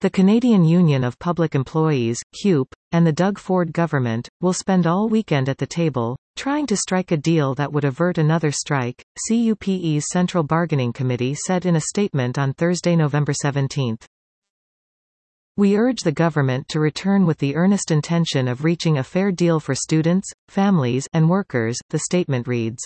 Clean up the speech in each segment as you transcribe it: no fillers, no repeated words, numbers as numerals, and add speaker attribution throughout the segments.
Speaker 1: The Canadian Union of Public Employees, CUPE, and the Doug Ford government, will spend all weekend at the table, trying to strike a deal that would avert another strike, CUPE's Central Bargaining Committee said in a statement on Thursday, November 17. We urge the government to return with the earnest intention of reaching a fair deal for students, families, and workers, the statement reads.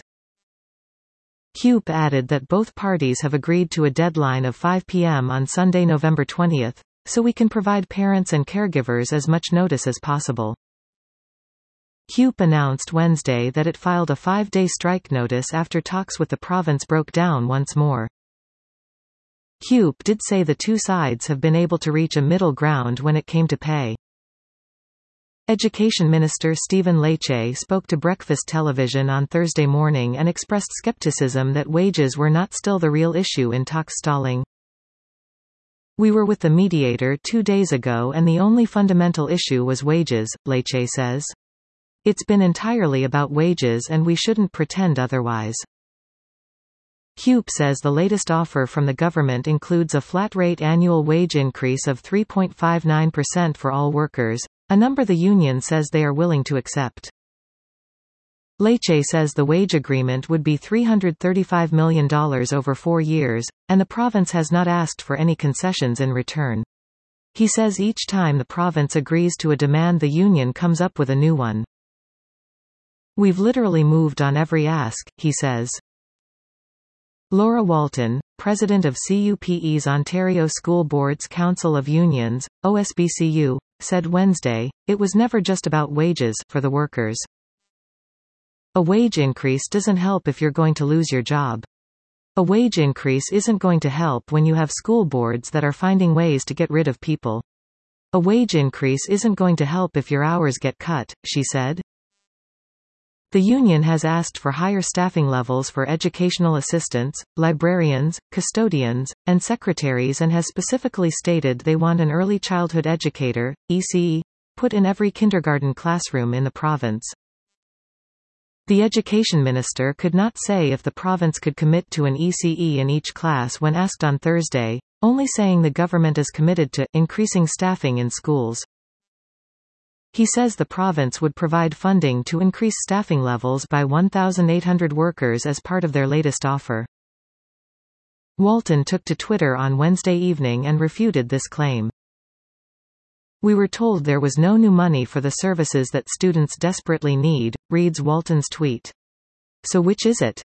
Speaker 1: CUPE added that both parties have agreed to a deadline of 5 p.m. on Sunday, November 20, so we can provide parents and caregivers as much notice as possible. CUPE announced Wednesday that it filed a 5-day strike notice after talks with the province broke down once more. CUPE did say the two sides have been able to reach a middle ground when it came to pay. Education Minister Stephen Lecce spoke to Breakfast Television on Thursday morning and expressed skepticism that wages were not still the real issue in talks stalling. We were with the mediator 2 days ago and the only fundamental issue was wages, Lecce says. It's been entirely about wages and we shouldn't pretend otherwise. CUPE says the latest offer from the government includes a flat-rate annual wage increase of 3.59% for all workers, a number the union says they are willing to accept. Lecce says the wage agreement would be $335 million over 4 years, and the province has not asked for any concessions in return. He says each time the province agrees to a demand the union comes up with a new one. We've literally moved on every ask, he says. Laura Walton, president of CUPE's Ontario School Boards Council of Unions, OSBCU, said Wednesday, it was never just about wages for the workers. A wage increase doesn't help if you're going to lose your job. A wage increase isn't going to help when you have school boards that are finding ways to get rid of people. A wage increase isn't going to help if your hours get cut, she said. The union has asked for higher staffing levels for educational assistants, librarians, custodians, and secretaries and has specifically stated they want an early childhood educator, ECE, put in every kindergarten classroom in the province. The education minister could not say if the province could commit to an ECE in each class when asked on Thursday, only saying the government is committed to increasing staffing in schools. He says the province would provide funding to increase staffing levels by 1,800 workers as part of their latest offer. Walton took to Twitter on Wednesday evening and refuted this claim. We were told there was no new money for the services that students desperately need, reads Walton's tweet. So which is it?